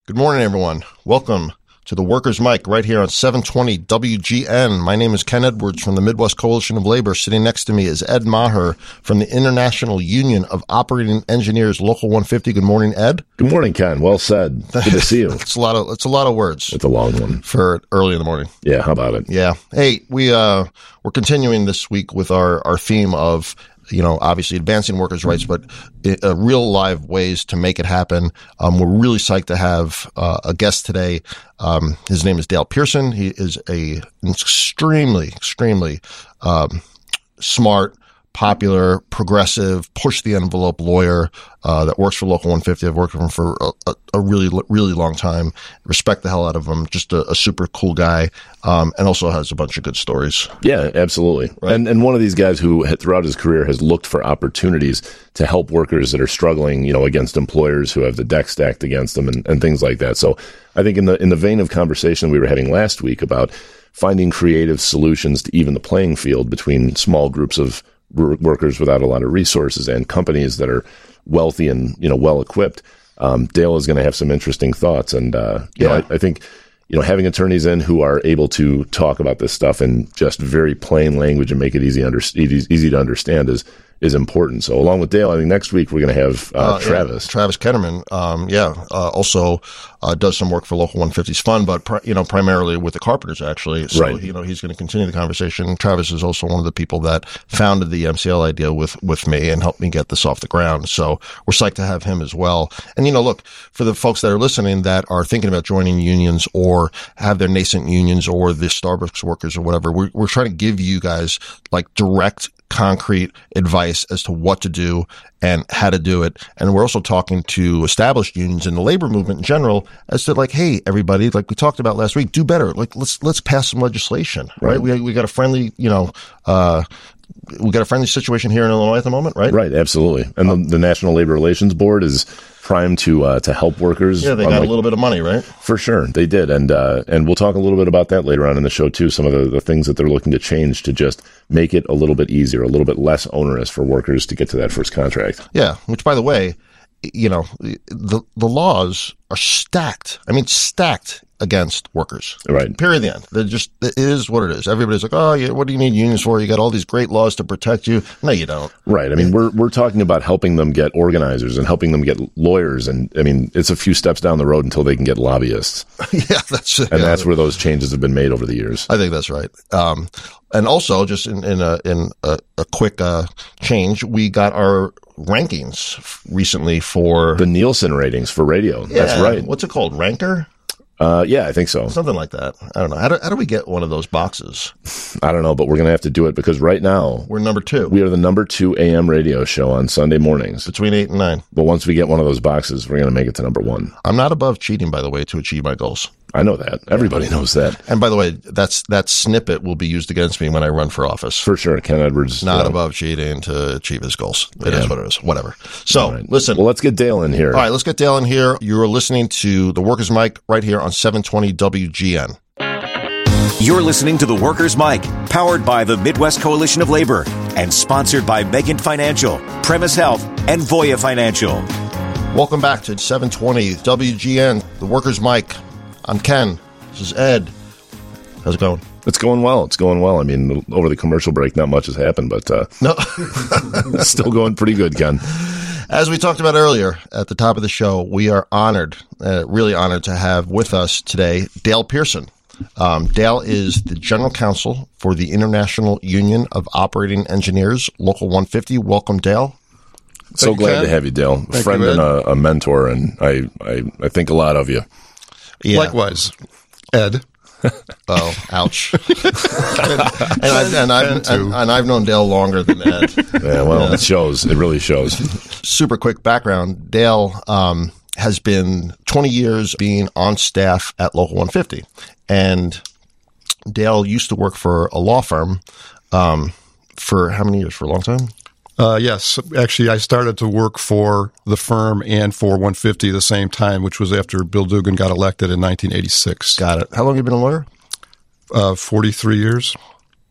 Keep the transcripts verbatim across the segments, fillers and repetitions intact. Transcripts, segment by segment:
Good morning, everyone. Welcome to the Workers' Mic right here on seven twenty W G N. My name is Ken Edwards from the Midwest Coalition of Labor. Sitting next to me is Ed Maher from the International Union of Operating Engineers, Local one fifty. Good morning, Ed. Good morning, Ken. Well said. Good to see you. It's a lot of it's a lot of words. It's a long one for early in the morning. Yeah, how about it? Yeah. Hey, we uh we're continuing this week with our our theme of, you know, obviously advancing workers' rights, but uh, real live ways to make it happen. Um, we're really psyched to have uh, a guest today. Um, his name is Dale Pearson. He is a extremely, extremely um, smart, popular, progressive, push the envelope lawyer uh, that works for Local one fifty. I've worked with him for a, a really, really long time. Respect the hell out of him. Just a, a super cool guy, um, and also has a bunch of good stories. Yeah, absolutely. Right. And and one of these guys who throughout his career has looked for opportunities to help workers that are struggling, you know, against employers who have the deck stacked against them and, and things like that. So I think in the in the vein of conversation we were having last week about finding creative solutions to even the playing field between small groups of workers without a lot of resources and companies that are wealthy and, you know, well equipped. Um, Dale is going to have some interesting thoughts. And, uh, you yeah. know, I, I think, you know, having attorneys in who are able to talk about this stuff in just very plain language and make it easy, under, easy, easy to understand is, is important. So along with Dale, I think next week we're going to have uh, uh, Travis. Yeah, Travis Ketterman, um, yeah, uh, also uh, does some work for Local one fifty's Fund, but pri- you know, primarily with the Carpenters, actually. So right. you know, he's going to continue the conversation. Travis is also one of the people that founded the M C L idea with with me and helped me get this off the ground. So we're psyched to have him as well. And you know, look, for the folks that are listening that are thinking about joining unions or have their nascent unions or the Starbucks workers or whatever, we're, we're trying to give you guys like direct, concrete advice as to what to do and how to do it. And we're also talking to established unions and the labor movement in general as to like, hey, everybody, like we talked about last week, do better. Like let's, let's pass some legislation, right? right. We, we got a friendly, you know, uh, we got a friendly situation here in Illinois at the moment, right? Right. Absolutely. And the, the National Labor Relations Board is primed to, uh, to help workers. Yeah. They got like, a little bit of money, right? For sure. They did. And, uh, and we'll talk a little bit about that later on in the show too. Some of the, the things that they're looking to change to just make it a little bit easier, a little bit less onerous for workers to get to that first contract. Yeah. Which, by the way, you know, the, the laws are stacked. I mean, stacked against workers. Right. Period. The end. They're just, it is what it is. Everybody's like, oh, yeah, what do you need unions for? You got all these great laws to protect you. No, you don't. Right. I mean, we're, we're talking about helping them get organizers and helping them get lawyers. And I mean, it's a few steps down the road until they can get lobbyists. yeah, that's it. And yeah. that's where those changes have been made over the years. I think that's right. Um, and also just in, in a, in a, a quick, uh, change, we got our rankings recently for the Nielsen ratings for radio. Yeah, that's right. What's it called? Ranker? Uh, yeah, I think so. Something like that. I don't know. How do, how do we get one of those boxes? I don't know, but we're going to have to do it because right now we're number two. We are the number two A M radio show on Sunday mornings. Between eight and nine. But once we get one of those boxes, we're going to make it to number one. I'm not above cheating, by the way, to achieve my goals. I know that. Everybody knows that. And by the way, that's that snippet will be used against me when I run for office. For sure. Ken Edwards. Not uh, above cheating to achieve his goals. It yeah. is what it is. Whatever. So, right. listen. Well, let's get Dale in here. All right, let's get Dale in here. You're listening to The Workers' Mic right here on seven twenty W G N. You're listening to The Workers' Mic, powered by the Midwest Coalition of Labor and sponsored by Megan Financial, Premise Health, and Voya Financial. Welcome back to seven twenty W G N, The Workers' Mic. I'm Ken. This is Ed. How's it going? It's going well. It's going well. I mean, over the commercial break, not much has happened, but uh, no, it's still going pretty good, Ken. As we talked about earlier at the top of the show, we are honored, uh, really honored to have with us today Dale Pearson. Um, Dale is the general counsel for the International Union of Operating Engineers, Local one fifty. Welcome, Dale. So Thank glad you, to have you, Dale. A friend you, and a, a mentor, and I, I, I think a lot of you. Yeah. Likewise, Ed. Oh, ouch. and, and, I've, and, I've, and, and I've known Dale longer than Ed. Yeah, well, yeah. It shows. It really shows. Super quick background. Dale um, has been twenty years being on staff at Local one fifty. And Dale used to work for a law firm um, for how many years? For a long time? Uh, yes. Actually, I started to work for the firm and for one fifty at the same time, which was after Bill Dugan got elected in nineteen eighty-six. Got it. How long have you been a lawyer? Uh, forty-three years.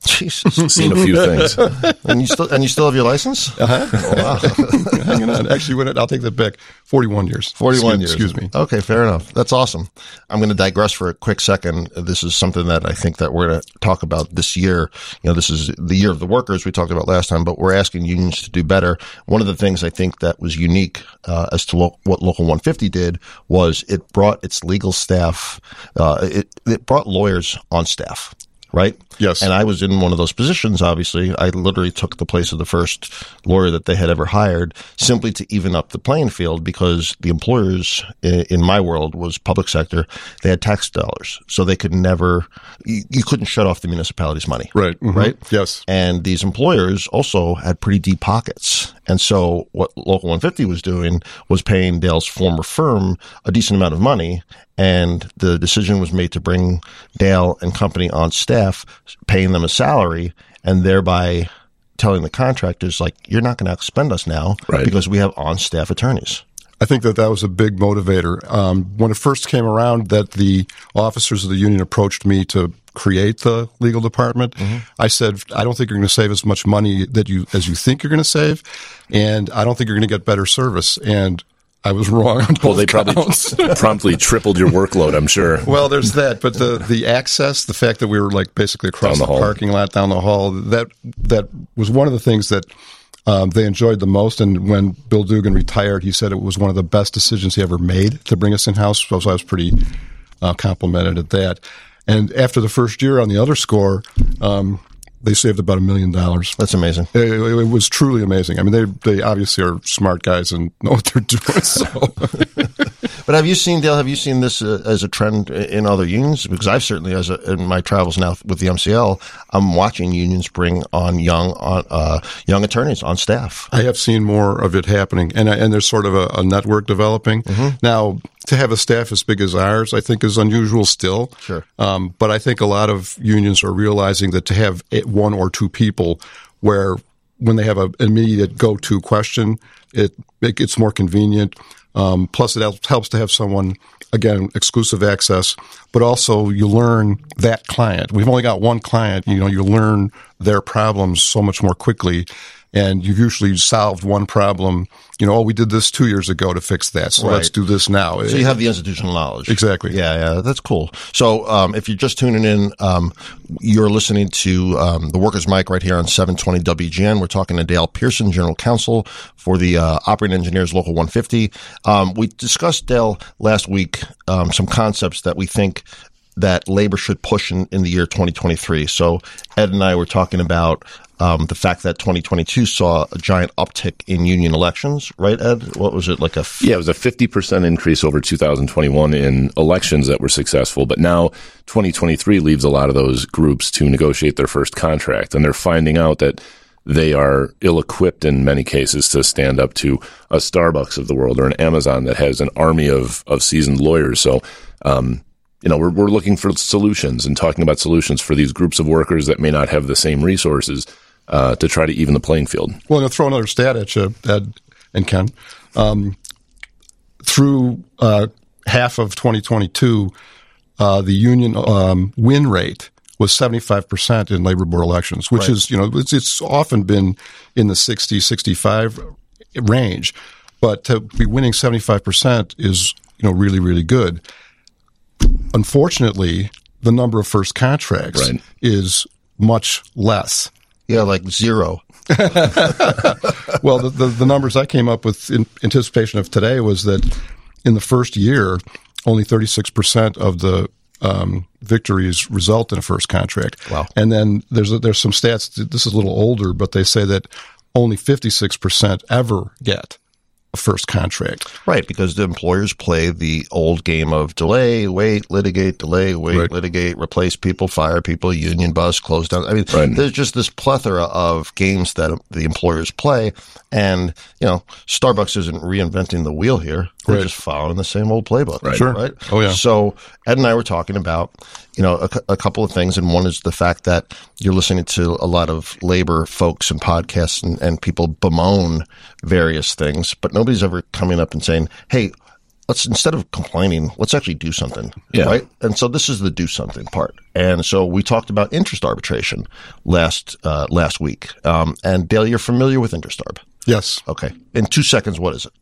Jesus. Seen a few things. And you still and you still have your license? Uh-huh. Oh, wow. Hanging on. Actually, when I'll take that back. forty-one years. forty-one excuse, years. Excuse me. Okay, fair enough. That's awesome. I'm going to digress for a quick second. This is something that I think that we're going to talk about this year. You know, this is the year of the workers we talked about last time, but we're asking unions to do better. One of the things I think that was unique uh, as to lo- what Local one fifty did was it brought its legal staff, uh, it, it brought lawyers on staff. Right? Yes. And I was in one of those positions, obviously. I literally took the place of the first lawyer that they had ever hired simply to even up the playing field because the employers in my world was public sector. They had tax dollars. So they could never, you, you couldn't shut off the municipality's money. Right. Mm-hmm. Right? Yes. And these employers also had pretty deep pockets. And so what Local one fifty was doing was paying Dale's former firm a decent amount of money. And the decision was made to bring Dale and company on staff, paying them a salary, and thereby telling the contractors, like, you're not going to outspend us now right. because we have on-staff attorneys. I think that that was a big motivator. Um, when it first came around that the officers of the union approached me to create the legal department, mm-hmm. I said, I don't think you're going to save as much money that you as you think you're going to save, and I don't think you're going to get better service. And I was wrong on both Well, they counts. probably promptly tripled your workload, I'm sure. Well, there's that, but the the access, the fact that we were like basically across Down the the, hall. parking lot, down the hall, that that was one of the things that um, they enjoyed the most. And when Bill Dugan retired, he said it was one of the best decisions he ever made to bring us in house. So I was pretty uh, complimented at that. And after the first year on the other score, um, they saved about a million dollars. That's amazing. It, it, it was truly amazing. I mean, they they obviously are smart guys and know what they're doing. So. But have you seen, Dale, have you seen this uh, as a trend in other unions? Because I've certainly, as a, in my travels now with the M C L, I'm watching unions bring on young on, uh, young attorneys on staff. I have seen more of it happening, and and there's sort of a, a network developing. Mm-hmm. Now, to have a staff as big as ours, I think is unusual still. Sure. Um, but I think a lot of unions are realizing that to have one or two people where when they have an immediate go-to question, it, it it's more convenient. Um, plus, it helps to have someone, again, exclusive access, but also you learn that client. We've only got one client. You know, you learn their problems so much more quickly, and you've usually solved one problem. You know, oh, we did this two years ago to fix that, so Right. let's do this now. So you have the institutional knowledge. Exactly. Yeah, yeah, that's cool. So um, if you're just tuning in, um, you're listening to um, the Workers' Mic right here on seven twenty W G N. We're talking to Dale Pearson, General Counsel for the uh, Operating Engineers Local one fifty. Um, we discussed, Dale, last week um, some concepts that we think that labor should push in, in the year twenty twenty-three. So Ed and I were talking about um, the fact that twenty twenty-two saw a giant uptick in union elections, right, Ed? What was it, like a... F- Yeah, it was a fifty percent increase over two thousand twenty-one in elections that were successful. But now twenty twenty-three leaves a lot of those groups to negotiate their first contract. And they're finding out that they are ill-equipped in many cases to stand up to a Starbucks of the world or an Amazon that has an army of, of seasoned lawyers. So, um, you know, we're, we're looking for solutions and talking about solutions for these groups of workers that may not have the same resources uh, to try to even the playing field. Well, I'll throw another stat at you, Ed and Ken. Um, through uh, half of twenty twenty-two, uh, the union um, win rate was seventy-five percent in labor board elections, which Right. is, you know, it's, it's often been in the sixty, sixty-five range. But to be winning seventy-five percent is, you know, really, really good. Unfortunately, the number of first contracts Right. is much less. Yeah, like zero. Well, the, the, the numbers I came up with in anticipation of today was that in the first year, only thirty-six percent of the um, victories result in a first contract. Wow. And then there's a, there's some stats, this is a little older, but they say that only fifty-six percent ever get a first contract. Right, because the employers play the old game of delay, wait, litigate, delay, wait, Right. litigate, replace people, fire people, union bust, close down. I mean, Right. there's just this plethora of games that the employers play. And, you know, Starbucks isn't reinventing the wheel here. They're Right. just following the same old playbook. Right. Sure. Right? Oh, yeah. So Ed and I were talking about, you know, a, a couple of things. And one is the fact that you're listening to a lot of labor folks and podcasts and, and people bemoan various things, but nobody's ever coming up and saying, hey, let's, instead of complaining, let's actually do something. Yeah. Right. And so this is the do something part. And so we talked about interest arbitration last, uh, last week. Um, and Dale, you're familiar with interest arb? Yes. Okay. In two seconds, what is it?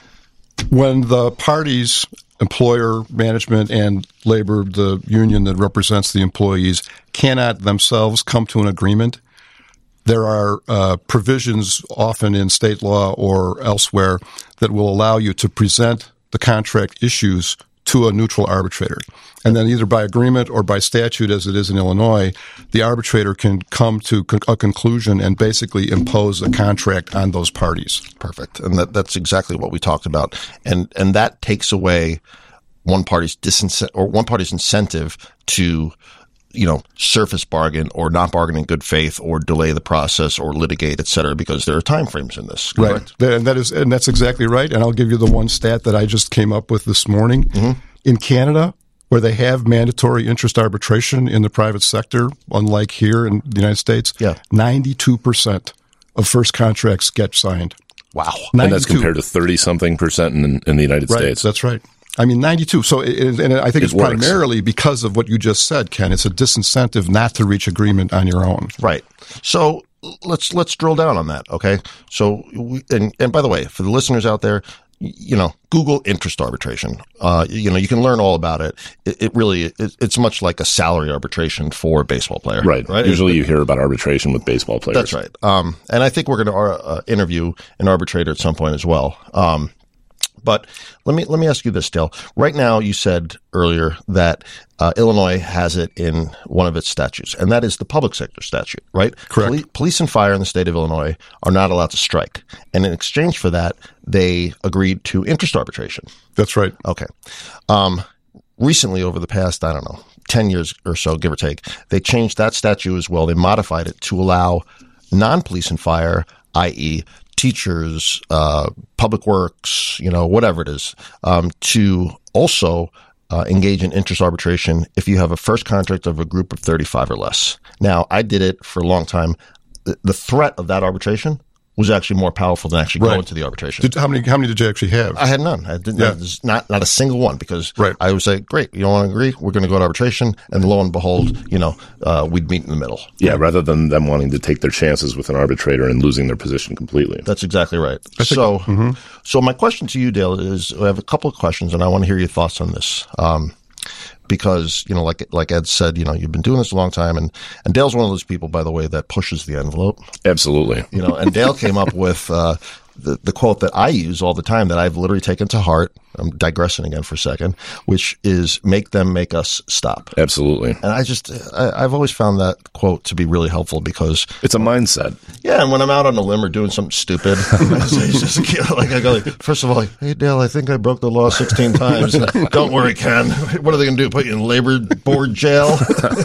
When the parties, employer, management, and labor, the union that represents the employees, cannot themselves come to an agreement, there are uh, provisions often in state law or elsewhere that will allow you to present the contract issues to a neutral arbitrator. And then either by agreement or by statute, as it is in Illinois, the arbitrator can come to a conclusion and basically impose a contract on those parties. Perfect. And that, that's exactly what we talked about. And and that takes away one party's disincentive or one party's incentive to, you know, surface bargain or not bargain in good faith or delay the process or litigate, et cetera, because there are timeframes in this. Correct? Right. And that is, and that's exactly right. And I'll give you the one stat that I just came up with this morning. Mm-hmm. In Canada, where they have mandatory interest arbitration in the private sector, unlike here in the United States, yeah. ninety-two percent of first contracts get signed. Wow. ninety-two. And that's compared to thirty-something percent in, in the United right. States. That's right. I mean, ninety-two. So, it, and I think it it's works. Primarily because of what you just said, Ken. It's a disincentive not to reach agreement on your own. Right. So let's let's drill down on that, okay? So, we, and, and by the way, for the listeners out there, you know, Google interest arbitration. Uh, you know, you can learn all about it. It, it really, it, it's much like a salary arbitration for a baseball player. Right. Right. Usually you hear about arbitration with baseball players. That's right. Um, and I think we're going to uh, interview an arbitrator at some point as well. Um, But let me let me ask you this, Dale. Right now, you said earlier that uh, Illinois has it in one of its statutes, and that is the public sector statute, right? Correct. Poli- police and fire in the state of Illinois are not allowed to strike, and in exchange for that, they agreed to interest arbitration. That's right. Okay. Um, recently, over the past, I don't know, ten years or so, give or take, they changed that statute as well. They modified it to allow non-police and fire, that is, teachers, uh, public works, you know, whatever it is, um, to also uh, engage in interest arbitration if you have a first contract of a group of thirty-five or less. Now, I did it for a long time. The, the threat of that arbitration was actually more powerful than actually right. going to the arbitration. Did, how many How many did you actually have? I had none. I didn't. Yeah. Not not a single one because right. I would say, great, you don't want to agree? We're going to go to arbitration. And lo and behold, you know, uh, we'd meet in the middle. Yeah, rather than them wanting to take their chances with an arbitrator and losing their position completely. That's exactly right. Think, so, mm-hmm. so my question to you, Dale, is I have a couple of questions, and I want to hear your thoughts on this. Um, Because, you know, like like Ed said, you know, you've been doing this a long time. And, and Dale's one of those people, by the way, that pushes the envelope. Absolutely. You know, and Dale came up with uh, the, the quote that I use all the time that I've literally taken to heart. I'm digressing again for a second, which is make them make us stop. Absolutely. And I just, I, I've always found that quote to be really helpful because it's a mindset. Yeah. And when I'm out on a limb or doing something stupid, I say, just, you know, like I go, like, first of all, like, hey, Dale, I think I broke the law sixteen times. Don't worry, Ken. What are they going to do? Put you in labor board jail?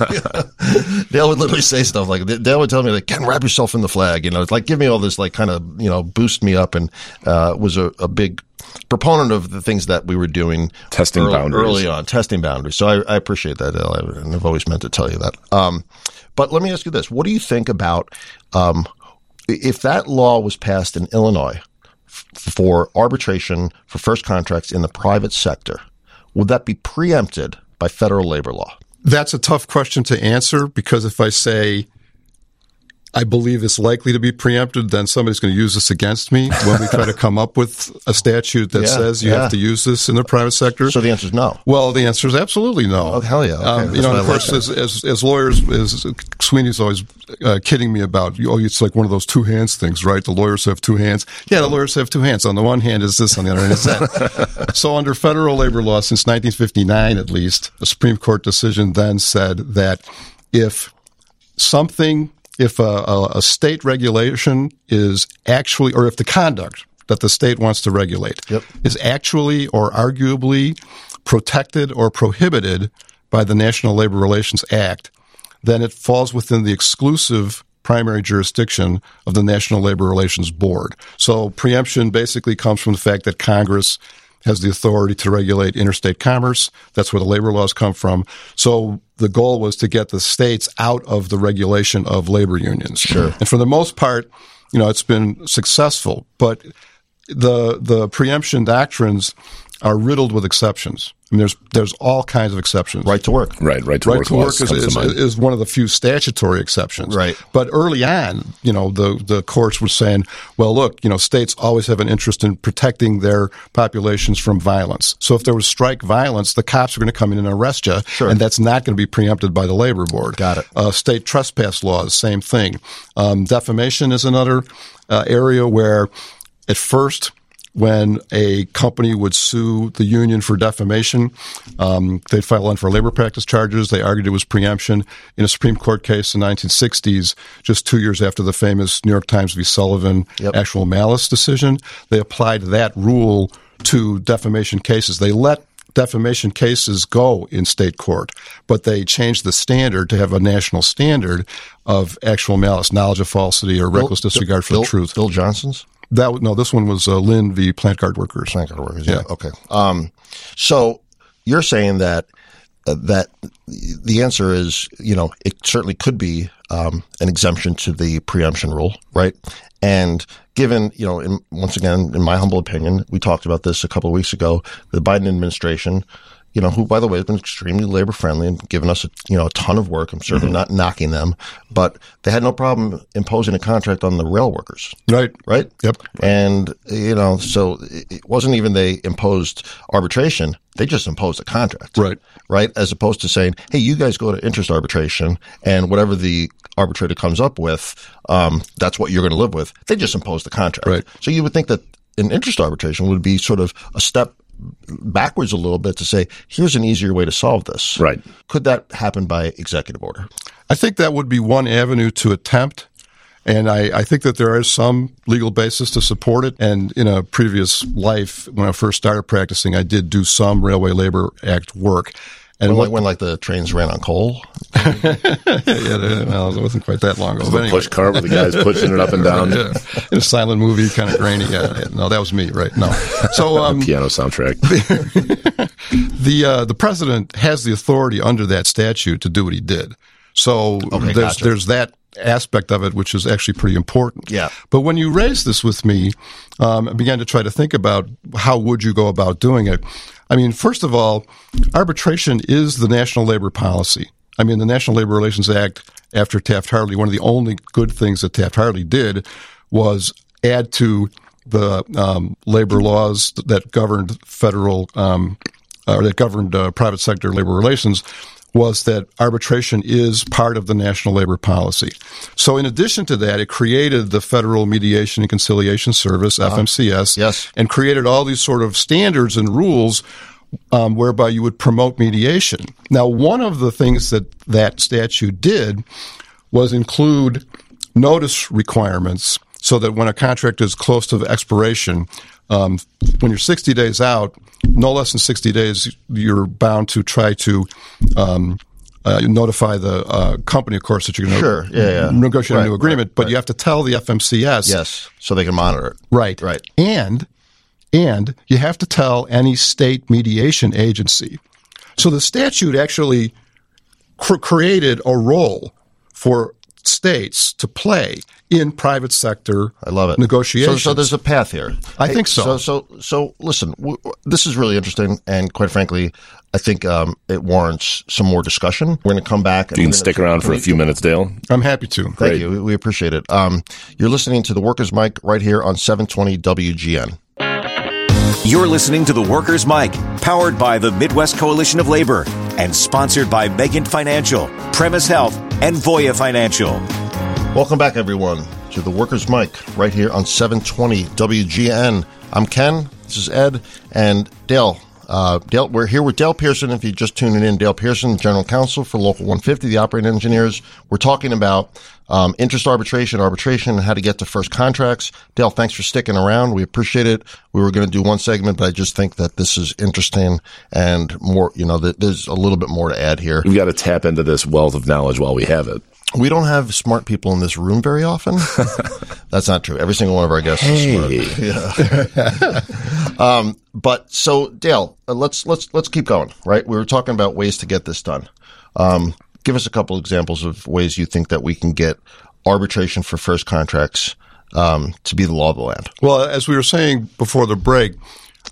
Dale would literally say stuff like, Dale would tell me, like, Ken, wrap yourself in the flag. You know, it's like, give me all this, like, kind of, you know, boost me up, and uh, was a, a big proponent of the things that we were doing testing early, boundaries early on, testing boundaries. So I, I appreciate that, Dale, and I've always meant to tell you that. Um, but let me ask you this: what do you think about um, if that law was passed in Illinois f- for arbitration for first contracts in the private sector? Would that be preempted by federal labor law? That's a tough question to answer because if I say I believe it's likely to be preempted, then somebody's going to use this against me when we try to come up with a statute that yeah, says you yeah. have to use this in the private sector. So the answer is no. Well, the answer is absolutely no. Oh, hell yeah. Okay. Um, you know, and of course, like as, as, as lawyers, as Sweeney's always uh, kidding me about, oh, it's like one of those two hands things, right? The lawyers have two hands. Yeah, the lawyers have two hands. On the one hand is this, on the other hand is that. So under federal labor law, since nineteen fifty-nine at least, a Supreme Court decision then said that if something If a, a, a state regulation is actually, or if the conduct that the state wants to regulate yep. is actually or arguably protected or prohibited by the National Labor Relations Act, then it falls within the exclusive primary jurisdiction of the National Labor Relations Board. So preemption basically comes from the fact that Congress has the authority to regulate interstate commerce. That's where the labor laws come from. So the goal was to get the states out of the regulation of labor unions. Sure. And for the most part, you know, it's been successful. But the the preemption doctrines are riddled with exceptions. I mean, there's there's all kinds of exceptions. Right to work. Right, right to right work. to work laws is, comes to is, mind. is one of the few statutory exceptions. Right. But early on, you know, the, the courts were saying, well, look, you know, states always have an interest in protecting their populations from violence. So if there was strike violence, the cops are going to come in and arrest you, Sure. and that's not going to be preempted by the labor board. Got it. Uh, state trespass laws, same thing. Um, defamation is another uh, area where at first, when a company would sue the union for defamation, um, they'd file unfair labor practice charges. They argued it was preemption. In a Supreme Court case in the nineteen sixties, just two years after the famous New York Times v. Sullivan Yep. actual malice decision, they applied that rule to defamation cases. They let defamation cases go in state court, but they changed the standard to have a national standard of actual malice, knowledge of falsity, or reckless disregard for Bill, the truth. Bill Johnson's? That was, no, this one was uh, Lynn v. Plant Guard Workers. Plant Guard Workers, yeah. Yeah. Okay. Um, so you're saying that uh, that the answer is, you know, it certainly could be um, an exemption to the preemption rule, right? And given, you know, in, once again, in my humble opinion, we talked about this a couple of weeks ago, the Biden administration, you know, who, by the way, has been extremely labor friendly and given us, a, you know, a ton of work. I'm certainly mm-hmm. not knocking them, but they had no problem imposing a contract on the rail workers. Right. Right? Yep. And, you know, so it wasn't even they imposed arbitration. They just imposed a contract. Right. Right? As opposed to saying, hey, you guys go to interest arbitration and whatever the arbitrator comes up with, um, that's what you're going to live with. They just imposed the contract. Right. So you would think that an interest arbitration would be sort of a step backwards a little bit to say, here's an easier way to solve this. Right. Could that happen by executive order? I think that would be one avenue to attempt. And I, I think that there is some legal basis to support it. And in a previous life, when I first started practicing, I did do some Railway Labor Act work. And when, what, like, when like the trains ran on coal? yeah, yeah, well, it wasn't quite that long ago. The But anyway. push cart with the guys pushing it up and down. Yeah. In a silent movie, kind of grainy. Yeah, yeah. No, that was me, right? No. So, um, Piano soundtrack. the uh, the president has the authority under that statute to do what he did. So Okay, there's gotcha. there's that aspect of it, which is actually pretty important. Yeah. But when you raised this with me, um, I began to try to think about how would you go about doing it. I mean, first of all, arbitration is the national labor policy. I mean, the National Labor Relations Act after Taft-Hartley, one of the only good things that Taft-Hartley did was add to the um, labor laws that governed federal um, or that governed uh, private sector labor relations, was that arbitration is part of the national labor policy. So in addition to that, it created the Federal Mediation and Conciliation Service, uh-huh. F M C S, yes. and created all these sort of standards and rules um, whereby you would promote mediation. Now, one of the things that that statute did was include notice requirements so that when a contract is close to the expiration, um, when you're sixty days out, no less than sixty days, you're bound to try to um, uh, notify the uh, company, of course, that you're going to Sure. yeah, yeah. negotiate Right, a new agreement. right, but right. you have to tell the F M C S. Yes, so they can monitor it. Right. Right. And and you have to tell any state mediation agency. So the statute actually cr- created a role for states to play in private sector I love it. negotiations. So, so there's a path here. I think so. So, so, so listen, w- w- this is really interesting, and quite frankly, I think um, it warrants some more discussion. We're going to come back. And You we're can gonna- stick around for a few minutes, Dale. I'm happy to. Thank Great. you. We, we appreciate it. Um, you're listening to the Workers' Mic right here on seven twenty W G N. You're listening to The Workers' Mic, powered by the Midwest Coalition of Labor and sponsored by Megant Financial, Premise Health, and Voya Financial. Welcome back, everyone, to the Workers' Mic right here on seven twenty W G N. I'm Ken. This is Ed and Dale. Uh, Dale, we're here with Dale Pearson. If you're just tuning in, Dale Pearson, General Counsel for Local one fifty, the operating engineers. We're talking about um, interest arbitration, arbitration, and how to get to first contracts. Dale, thanks for sticking around. We appreciate it. We were going to do one segment, but I just think that this is interesting and more, you know, that there's a little bit more to add here. We've got to tap into this wealth of knowledge while we have it. We don't have smart people in this room very often. That's not true. Every single one of our guests Hey. is smart. Yeah. um, but so Dale, uh, let's let's let's keep going. Right, we were talking about ways to get this done. Um, give us a couple examples of ways you think that we can get arbitration for first contracts um, to be the law of the land. Well, as we were saying before the break,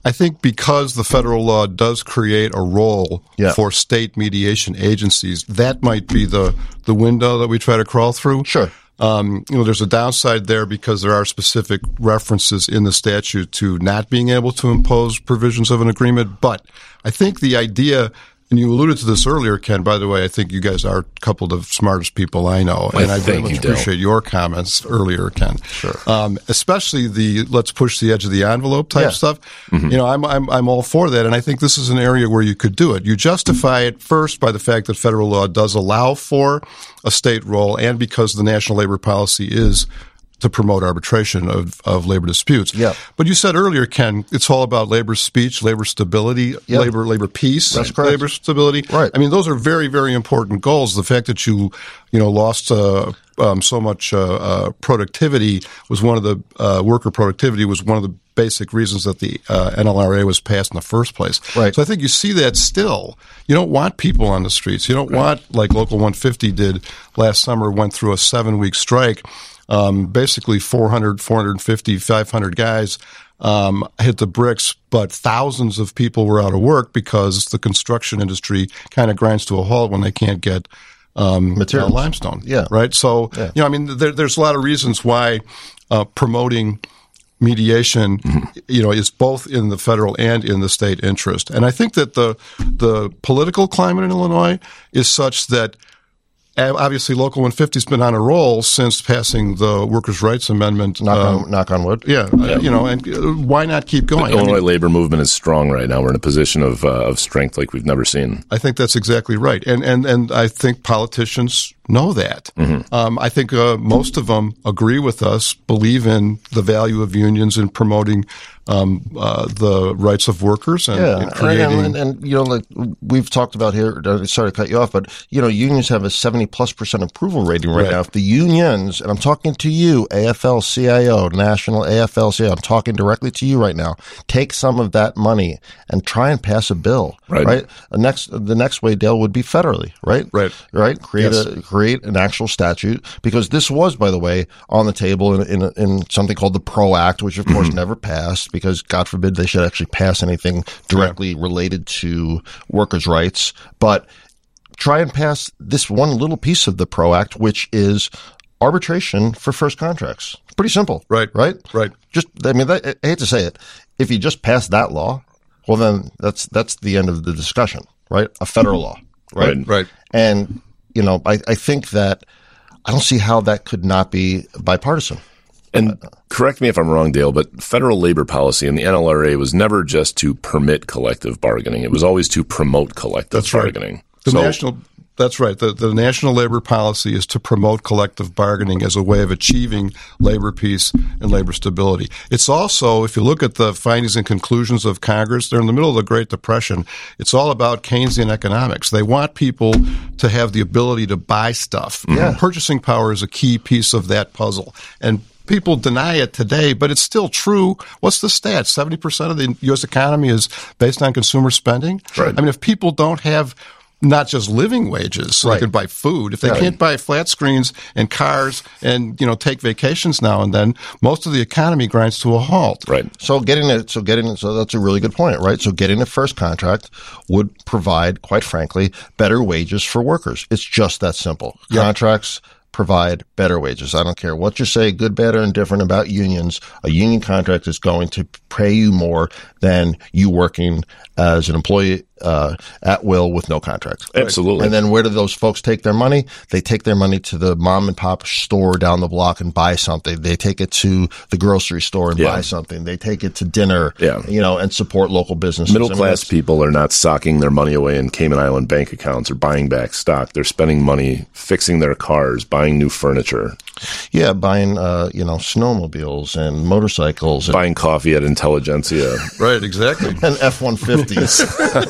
I think because the federal law does create a role yeah. for state mediation agencies, that might be the, the window that we try to crawl through. Sure. Um, you know, there's a downside there because there are specific references in the statute to not being able to impose provisions of an agreement. But I think the idea, and you alluded to this earlier, Ken, by the way, I think you guys are a couple of the smartest people I know. And I I very much you, appreciate your comments earlier, Ken. Sure. Um, especially the let's push the edge of the envelope type Yeah. stuff. Mm-hmm. You know, I'm, I'm, I'm all for that. And I think this is an area where you could do it. You justify it first by the fact that federal law does allow for a state role and because the national labor policy is to promote arbitration of, of labor disputes. Yeah. But you said earlier, Ken, it's all about labor speech, labor stability, Yeah. labor labor peace, That's correct. labor stability. Right. I mean, those are very, very important goals. The fact that you, you know, lost uh, um, so much uh, uh, productivity was one of the uh, worker productivity was one of the basic reasons that the uh, N L R A was passed in the first place. Right. So I think you see that still. You don't want people on the streets. You don't right. want, like Local one fifty did last summer, went through a seven-week strike. Um, basically four hundred, four fifty, five hundred guys um, hit the bricks, but thousands of people were out of work because the construction industry kind of grinds to a halt when they can't get um, Materials. uh, limestone. Yeah. Right? So, Yeah. you know, I mean, there, there's a lot of reasons why uh, promoting mediation, mm-hmm. you know, is both in the federal and in the state interest. And I think that the the political climate in Illinois is such that obviously Local one fifty has been on a roll since passing the Workers' Rights Amendment. Knock, um, on, knock on wood. Yeah, yeah. Uh, you know, and uh, why not keep going? The Illinois I mean, labor movement is strong right now. We're in a position of uh, of strength like we've never seen. I think that's exactly right. And and, and I think politicians know that. Mm-hmm. Um, I think uh, most of them agree with us, believe in the value of unions in promoting um, uh, the rights of workers and, Yeah, and creating. and, and, and you know, like we've talked about here. Sorry to cut you off, but you know, unions have a seventy plus percent approval rating right, Right. now. If the unions, and I'm talking to you, A F L C I O, National A F L C I O, I'm talking directly to you right now. Take some of that money and try and pass a bill. Right. Right. The next, the next way, Dale, would be federally. Right. Right. Right. Create Yes. a create an actual statute, because this was, by the way, on the table in in, in something called the PRO Act, which of course mm-hmm. never passed, because God forbid they should actually pass anything directly yeah. related to workers' rights. But try and pass this one little piece of the PRO Act, which is arbitration for first contracts. It's pretty simple. Right. Right. Right. Just, I mean, that, I hate to say it. If you just pass that law, well, then that's that's the end of the discussion, right? A federal law, right? Right. Right. And you know, I, I think that I don't see how that could not be bipartisan. And correct me if I'm wrong, Dale, but federal labor policy in the N L R A was never just to permit collective bargaining. It was always to promote collective That's right. bargaining. The So- national, that's right. The, the national labor policy is to promote collective bargaining as a way of achieving labor peace and labor stability. It's also, if you look at the findings and conclusions of Congress, they're in the middle of the Great Depression. It's all about Keynesian economics. They want people to have the ability to buy stuff. Yeah. Purchasing power is a key piece of that puzzle. And people deny it today, but it's still true. What's the stat? seventy percent of the U S economy is based on consumer spending. Right. I mean, if people don't have not just living wages so Right. they can buy food, if they Right. can't buy flat screens and cars and, you know, take vacations now and then, most of the economy grinds to a halt. Right. So getting it, so getting it, so that's a really good point, right? So getting a first contract would provide, quite frankly, better wages for workers. It's just that simple. Yeah. Contracts provide better wages. I don't care what you say, good, bad, or indifferent about unions. A union contract is going to pay you more than you working as an employee uh, at will with no contract. Absolutely. And then where do those folks take their money? They take their money to the mom and pop store down the block and buy something. They take it to the grocery store and Yeah. buy something. They take it to dinner, Yeah. you know, and support local businesses. Middle I mean, class that's- people are not socking their money away in Cayman Island bank accounts or buying back stock. They're spending money fixing their cars, buying new furniture, Yeah, buying, uh, you know, snowmobiles and motorcycles and, buying coffee at Intelligentsia. Right, exactly. and F one fifties.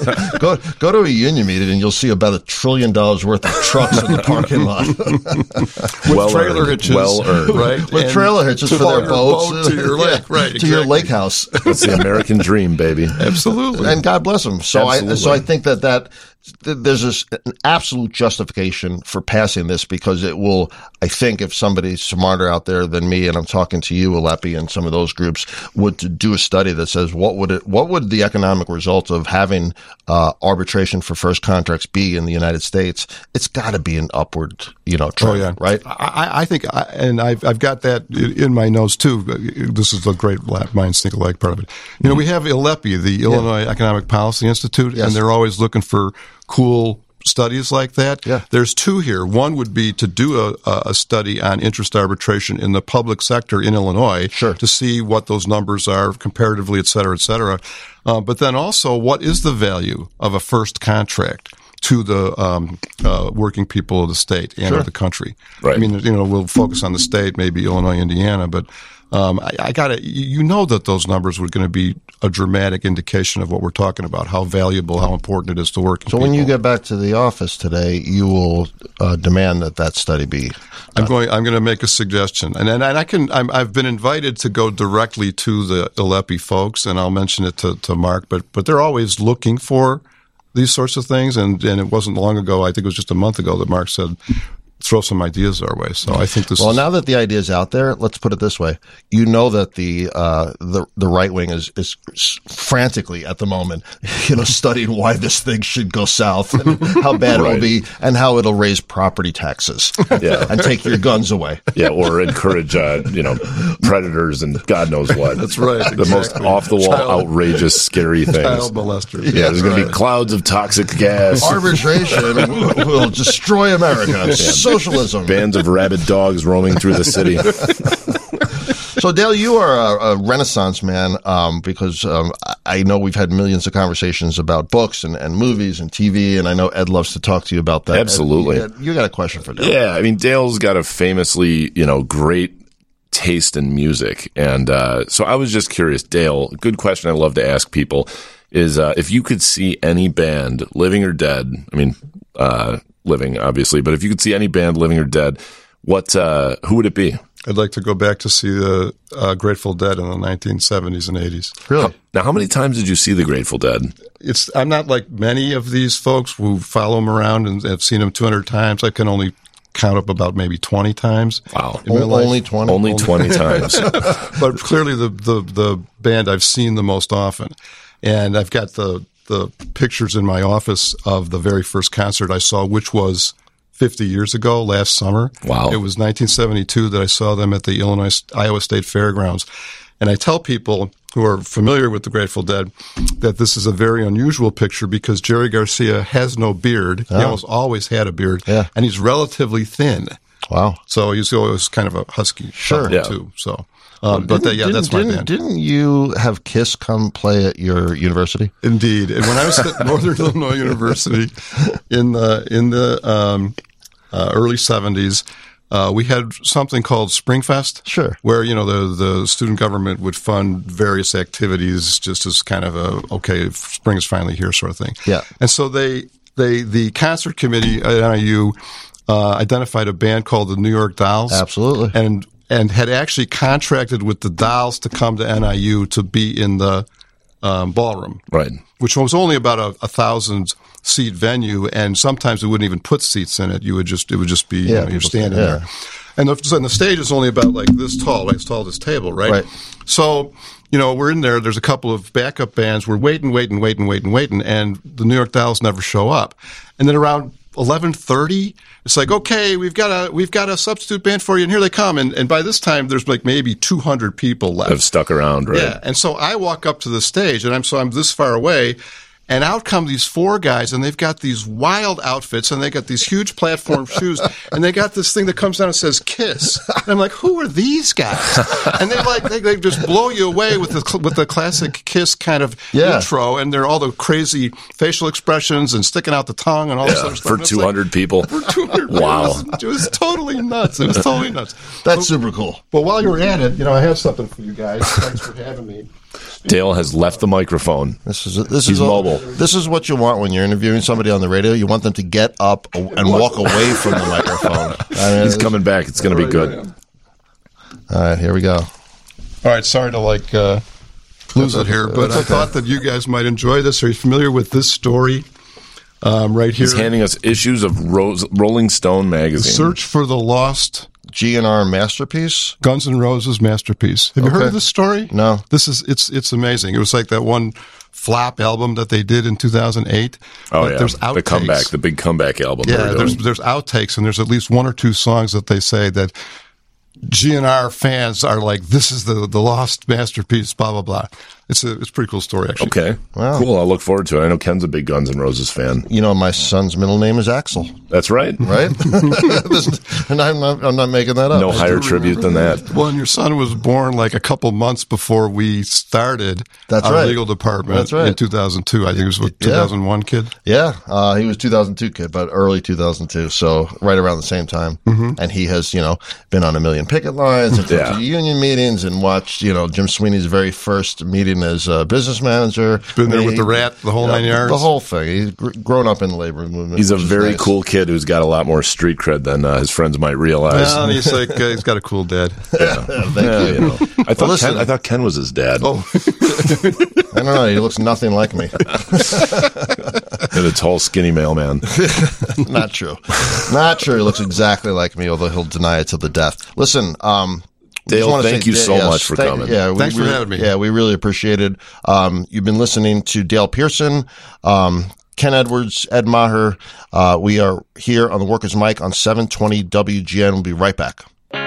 go go to a union meeting and you'll see about a trillion dollars worth of trucks in the parking lot. With Well trailer earned. hitches. Well earned. Right. With And trailer hitches to for their your boats. boat to your lake. Yeah, Right, to your exactly. lake house. That's the American dream, baby. Absolutely. And God bless them. So I, Absolutely. so I think that that there's this, an absolute justification for passing this because it will, I think, if somebody's smarter out there than me, and I'm talking to you, Alepi, and some of those groups, would to do a study that says what would it, what would the economic result of having uh, arbitration for first contracts be in the United States? It's got to be an upward, you know, trend, oh, yeah. right? I, I think, I, and I've I've got that in my notes too. This is a great minds think alike part of it. You know, we have Alepi, the Illinois yeah. Economic Policy Institute, yes. and they're always looking for cool studies like that. Yeah. There's two here. One would be to do a, a study on interest arbitration in the public sector in Illinois sure. to see what those numbers are comparatively, et cetera, et cetera. Uh, but then also, what is the value of a first contract to the um, uh, working people of the state and sure. of the country? Right. I mean, you know, we'll focus on the state, maybe Illinois, Indiana, but Um, I, I gotta, you know that those numbers were going to be a dramatic indication of what we're talking about, how valuable, how important it is to working So people. when you get back to the office today, you will uh, demand that that study be done. I'm going, I'm going to make a suggestion. And, and, and I can, I'm, I've been invited to go directly to the Alepi folks, and I'll mention it to, to Mark, but, but they're always looking for these sorts of things. And, and it wasn't long ago, I think it was just a month ago, that Mark said, throw some ideas our way. So I think this well, is... now that the idea is out there, let's put it this way. You know that the uh, the the right wing is, is frantically at the moment, you know, studying why this thing should go south and how bad right. it will be and how it'll raise property taxes yeah. and take your guns away. Yeah, or encourage, uh, you know, predators and God knows what. That's right. The exactly. most off-the-wall, child, outrageous, scary things. Child molesters. Yeah, yeah there's going right. to be clouds of toxic gas. Arbitration will destroy America. Yeah. Socialism. Bands of rabid dogs roaming through the city. So, Dale, you are a, a Renaissance man um, because um, I know we've had millions of conversations about books and, and movies and T V, and I know Ed loves to talk to you about that. Absolutely. Ed, you got a question for Dale? Yeah, I mean, Dale's got a famously, you know, great taste in music, and uh, so I was just curious, Dale. Good question. I love to ask people is uh, if you could see any band, living or dead. I mean. Uh, living, obviously, but if you could see any band, living or dead, what, uh, who would it be? I'd like to go back to see the uh, Grateful Dead in the nineteen seventies and eighties. Really? Now, how many times did you see the Grateful Dead? It's I'm not like many of these folks who follow them around and have seen them two hundred times. I can only count up about maybe twenty times. Wow. Only twenty? Only twenty times. But clearly the, the, the band I've seen the most often. And I've got the the pictures in my office of the very first concert I saw, which was fifty years ago, last summer. Wow. It was nineteen seventy-two that I saw them at the Illinois, Iowa State Fairgrounds. And I tell people who are familiar with the Grateful Dead that this is a very unusual picture because Jerry Garcia has no beard. Oh. He almost always had a beard. Yeah. And he's relatively thin. Wow. So he's always kind of a husky. Sure. Yeah. Too. So. Um, but that, yeah, that's my didn't, band. Didn't you have Kiss come play at your university? Indeed. And when I was at Northern Illinois University in the in the um, uh, early seventies, uh, we had something called Springfest. Sure. Where, you know, the, the student government would fund various activities just as kind of a, okay, spring is finally here sort of thing. Yeah. And so they, they the concert committee at N I U uh, identified a band called the New York Dolls. Absolutely. And and had actually contracted with the Dolls to come to N I U to be in the um, ballroom. Right. Which was only about a, a thousand seat venue, and sometimes we wouldn't even put seats in it. You would just, it would just be, yeah, you know, you're standing yeah. there. And the, so the stage is only about like this tall, like as tall as this table, right? Right. So, you know, we're in there, there's a couple of backup bands, we're waiting, waiting, waiting, waiting, waiting, and the New York Dolls never show up. And then around eleven thirty, it's like, okay, we've got a we've got a substitute band for you, and here they come. And and by this time, there's like maybe two hundred people left. Have stuck around, right? Yeah. And so I walk up to the stage, and I'm so I'm this far away, and out come these four guys, and they've got these wild outfits, and they got these huge platform shoes, and they got this thing that comes down and says "Kiss." And I'm like, who are these guys? And they like they, they just blow you away with the with the classic Kiss kind of yeah. intro, and they're all the crazy facial expressions and sticking out the tongue and all yeah, this other stuff. For two hundred like, people. For two hundred Wow. It was, it was totally nuts. It was totally nuts. That's but, super cool. But while you're at it, you know, I have something for you guys. Thanks for having me. Dale has left the microphone. This is this He's is all, mobile. This is what you want when you're interviewing somebody on the radio. You want them to get up and walk away from the microphone. I mean, He's coming back. It's going to be good. All right, here we go. All right, sorry to like uh, lose it here, but I thought that you guys might enjoy this. Are you familiar with this story um, right here. He's handing us issues of Rose, Rolling Stone magazine. Search for the Lost G N R Masterpiece? Guns N' Roses Masterpiece. Have you Okay. heard of this story? No. This is, it's, it's amazing. It was like that one flop album that they did in two thousand eight. Oh, But yeah. There's outtakes. The comeback, the big comeback album. they Yeah, were there's doing. there's outtakes, and there's at least one or two songs that they say that G N R fans are like, this is the, the lost masterpiece, blah, blah, blah. It's a, it's a pretty cool story, actually. Okay. Wow. Cool. I'll look forward to it. I know Ken's a big Guns N' Roses fan. You know, my son's middle name is Axel, That's right. right? This- and I'm not, I'm not making that up. No higher tribute than that. Well, and your son was born like a couple months before we started That's our right. legal department That's right. in two thousand two. I think it was what, Yeah. two thousand one kid. Yeah, uh, he was two thousand two kid, but early two thousand two, so right around the same time. Mm-hmm. And he has, you know, been on a million picket lines and Yeah. to union meetings and watched, you know, Jim Sweeney's very first meeting as a business manager. Been there I mean, with the rat, the whole you know, nine yards. The whole thing. He's gr- grown up in the labor movement. He's a which is very nice. cool kid who's got a lot more street cred than uh, his friends might realize. Well, and he's like, uh, he's got a cool dad. Thank Yeah, you. you know. I thought listen- Ken, I thought Ken was his dad. Oh, I don't know. He looks nothing like me. And a tall, skinny mailman. Not true. Not true. He looks exactly like me, although he'll deny it to the death. Listen, um, we Dale, just wanna thank say- you so yes, much for thank- coming. Yeah, we Thanks for really- having me. Yeah, we really appreciate it. Um, you've been listening to Dale Pearson, um, Ken Edwards, Ed Maher. Uh, we are here on the Workers' Mic on seven twenty W G N. We'll be right back.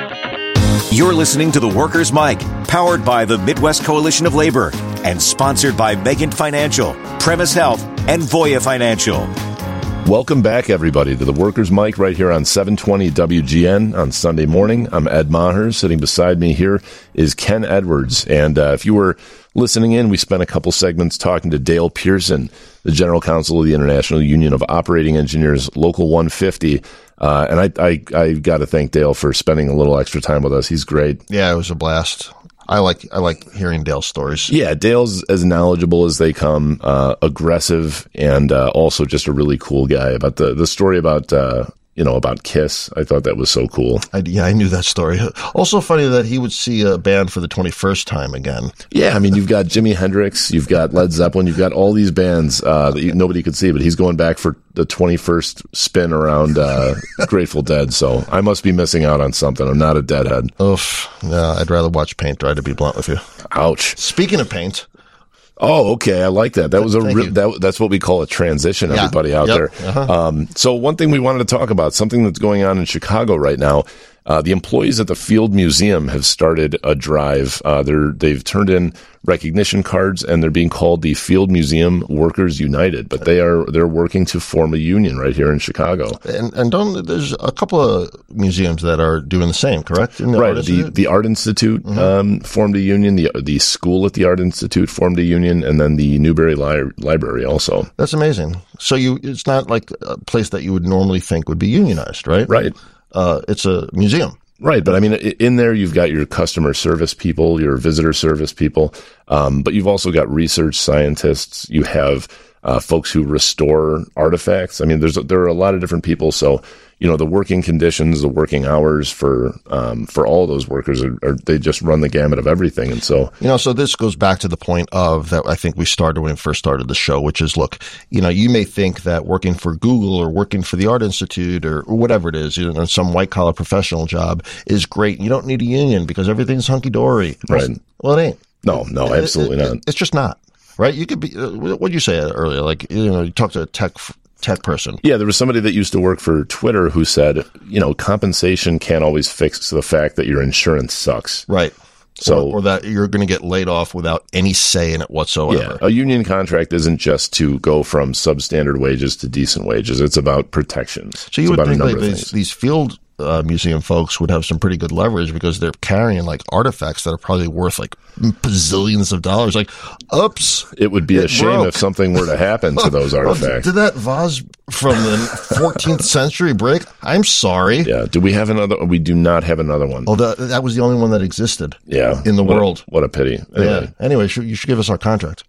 You're listening to The Workers' Mic, powered by the Midwest Coalition of Labor and sponsored by Megan Financial, Premise Health, and Voya Financial. Welcome back, everybody, to the Workers' Mic right here on seven twenty W G N on Sunday morning. I'm Ed Maher. Sitting beside me here is Ken Edwards. And uh, if you were listening in, we spent a couple segments talking to Dale Pearson, the General Counsel of the International Union of Operating Engineers, Local one fifty. Uh, and I, I, I got to thank Dale for spending a little extra time with us. He's great. Yeah, it was a blast. I like I like hearing Dale's stories. Yeah, Dale's as knowledgeable as they come, uh, aggressive, and uh, also just a really cool guy. About the the story about uh, you know about Kiss, I thought that was so cool. I, yeah, I knew that story. Also funny that he would see a band for the twenty-first time again. Yeah, I mean, you've got Jimi Hendrix, you've got Led Zeppelin, you've got all these bands uh, that you, nobody could see, but he's going back for the twenty-first spin around uh, Grateful Dead. So I must be missing out on something. I'm not a deadhead. Oof. Yeah, I'd rather watch paint dry, to be blunt with you. Ouch. Speaking of paint, Oh, okay. I like that. That was a Thank re- you. that, that's what we call a transition. Yeah. Everybody out Yep. there. Uh-huh. Um, so one thing we wanted to talk about, something that's going on in Chicago right now. Uh, the employees at the Field Museum have started a drive. Uh, they're they've turned in recognition cards, and they're being called the Field Museum Workers United. But they are they're working to form a union right here in Chicago. and and don't there's a couple of museums that are doing the same, correct? In the Right. Art The Institute? the Art Institute Mm-hmm. um, formed a union. The the school at the Art Institute formed a union, and then the Newberry Li- Library also. That's amazing. So you, it's not like a place that you would normally think would be unionized, right? Right. Uh, it's a museum. Right, but I mean, i- in there you've got your customer service people, your visitor service people, um, but you've also got research scientists. You have uh, folks who restore artifacts. I mean, there's there are a lot of different people. So, you know, the working conditions, the working hours for um, for all those workers are, are they just run the gamut of everything. And so, You know, so this goes back to the point of that I think we started when we first started the show, which is, look, you know, you may think that working for Google or working for the Art Institute or, or whatever it is, you know, some white collar professional job is great. You don't need a union because everything's hunky dory. Right. Well, it ain't. no, no, absolutely It- it- not. It's just not. Right? You could be, uh, what did you say earlier? Like, you know, you talk to a tech, tech person. Yeah, there was somebody that used to work for Twitter who said, you know, compensation can't always fix the fact that your insurance sucks. Right. So- or, or that you're going to get laid off without any say in it whatsoever. Yeah, a union contract isn't just to go from substandard wages to decent wages. It's about protections. So you it's would about think a like number of these, things. these field uh, museum folks would have some pretty good leverage because they're carrying like artifacts that are probably worth like bazillions of dollars. Like, oops. It would be a it shame broke. if something were to happen to those Well, artifacts. Did that vase from the fourteenth century break? I'm sorry. Yeah. Do we have another? We do not have another one. Oh, that, that was the only one that existed. Yeah. In the What a- world. what a pity. Anyway, Yeah. Anyway, should, you should give us our contract.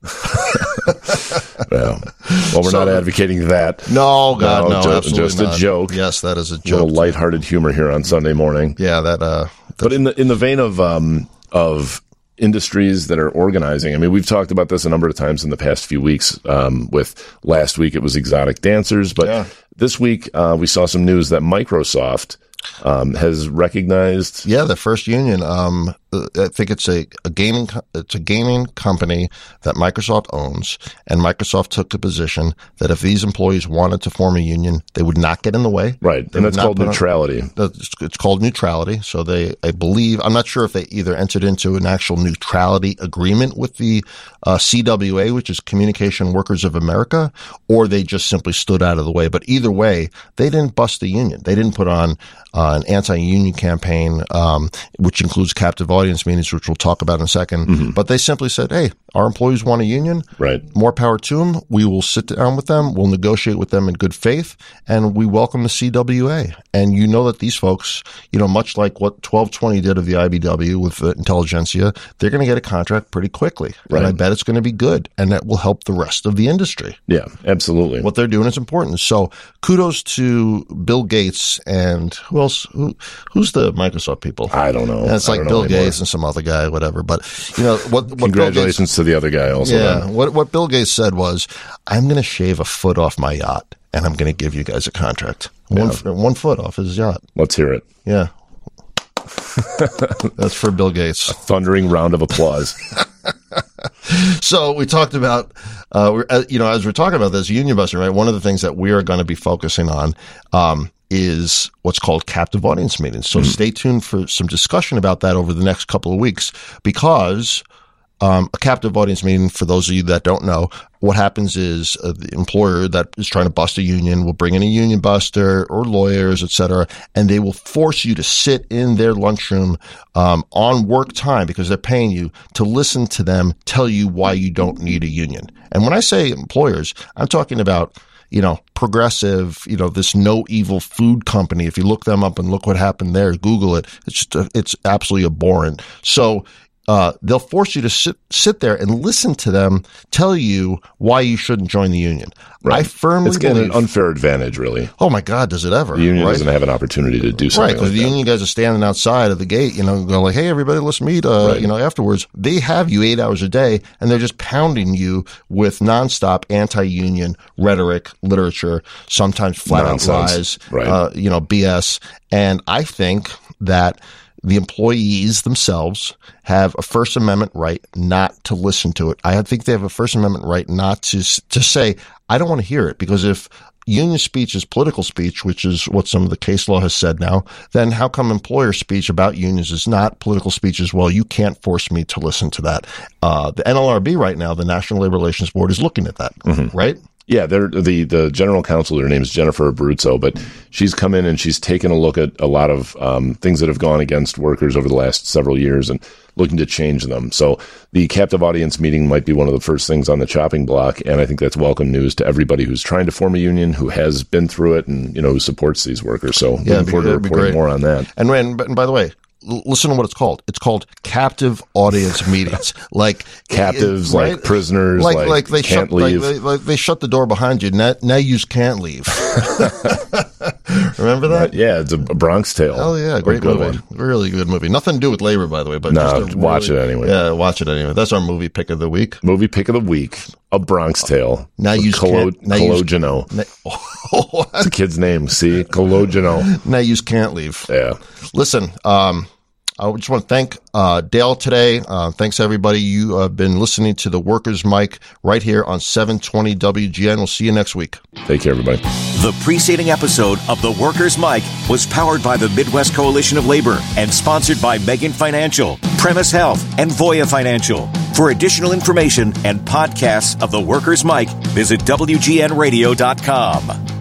yeah. Well, we're So- not advocating that. No, God, no, ju- absolutely just not. a joke. Yes, that is a A little joke. lighthearted humor here on Sunday morning. Yeah, that. Uh, But in the in the vein of um of industries that are organizing. I mean, we've talked about this a number of times in the past few weeks. Um, with last week, it was exotic dancers, but yeah. this week uh, we saw some news that Microsoft um, has recognized. Yeah, the first union. Um, I think it's a, a gaming. It's a gaming company that Microsoft owns, and Microsoft took the position that if these employees wanted to form a union, they would not get in the way. Right, they and that's called neutrality. On, it's called neutrality. So they, I believe, I'm not sure if they either entered into an actual neutrality agreement with the uh, C W A, which is Communication Workers of America, or they just simply stood out of the way. But either way, they didn't bust the union. They didn't put on uh, an anti-union campaign, um, which includes captive audience meetings, which we'll talk about in a second. Mm-hmm. But they simply said, hey, our employees want a union. Right. More power to them. We will sit down with them. We'll negotiate with them in good faith. And we welcome the C W A. And you know that these folks, you know, much like what twelve twenty did of the I B W with the intelligentsia, they're going to get a contract pretty quickly. Right. And I bet it's going to be good. And that will help the rest of the industry. Yeah, absolutely. What they're doing is important. So kudos to Bill Gates and who else? Who, who's the Microsoft people? I don't know. And it's like Bill Gates and some other guy, whatever. But, you know, what, what congratulations Bill Gates, to the other guy also. Yeah. Then. What, what Bill Gates said was, I'm going to shave a foot off my yacht and I'm going to give you guys a contract. One, yeah. one foot off his yacht. Let's hear it. Yeah. That's for Bill Gates. A thundering round of applause. So we talked about, uh, we're, uh, you know, as we're talking about this union busting, right? One of the things that we are going to be focusing on, um, is what's called captive audience meetings. So mm-hmm. stay tuned for some discussion about that over the next couple of weeks, because um, a captive audience meeting, for those of you that don't know, what happens is uh, the employer that is trying to bust a union will bring in a union buster or lawyers, et cetera, and they will force you to sit in their lunchroom um, on work time, because they're paying you, to listen to them tell you why you don't need a union. And when I say employers, I'm talking about, you know, Progressive, you know, this no evil food company. If you look them up and look what happened there, Google it. It's just, a, it's absolutely abhorrent. So, uh, they'll force you to sit, sit there and listen to them tell you why you shouldn't join the union. Right. I firmly it's getting believe, an unfair advantage, really. Oh my God, does it ever? The union right? doesn't have an opportunity to do something right, because like the that. union guys are standing outside of the gate, you know, going like, hey, everybody, let's meet, uh, right. you know, afterwards. They have you eight hours a day, and they're just pounding you with nonstop anti-union rhetoric, literature, sometimes flat out lies, right. uh, you know, B S. And I think that the employees themselves have a First Amendment right not to listen to it. I think they have a First Amendment right not to to say, I don't want to hear it, because if union speech is political speech, which is what some of the case law has said now, then how come employer speech about unions is not political speech as well? You can't force me to listen to that. Uh, the N L R B right now, the National Labor Relations Board, is looking at that, mm-hmm. right? Yeah, they're, the the general counsel, her name is Jennifer Abruzzo, but she's come in and she's taken a look at a lot of um, things that have gone against workers over the last several years and looking to change them. So the captive audience meeting might be one of the first things on the chopping block, and I think that's welcome news to everybody who's trying to form a union, who has been through it, and you know who supports these workers. So yeah, looking forward to reporting more on that. And, and, and by the way, listen to what it's called. It's called captive audience meetings. Like captives, it, right? like prisoners, like, like, like they can't shut, leave. Like they, like they shut the door behind you. Now, now you can't leave. Remember that? Yeah, it's a Bronx Tale. Oh yeah, great good movie. One. Really good movie. Nothing to do with labor, by the way. But no, just watch really, it anyway. Yeah, watch it anyway. That's our movie pick of the week. Movie pick of the week: A Bronx Tale. Now you can't. Cologeno. It's a kid's name. See, Cologeno. Now you can't leave. Yeah. Listen. Um. I just want to thank uh, Dale today. Uh, thanks, everybody. You have been listening to the Workers' Mic right here on seven twenty W G N. We'll see you next week. Take care, everybody. The preceding episode of the Workers' Mic was powered by the Midwest Coalition of Labor and sponsored by Megan Financial, Premise Health, and Voya Financial. For additional information and podcasts of the Workers' Mic, visit W G N radio dot com.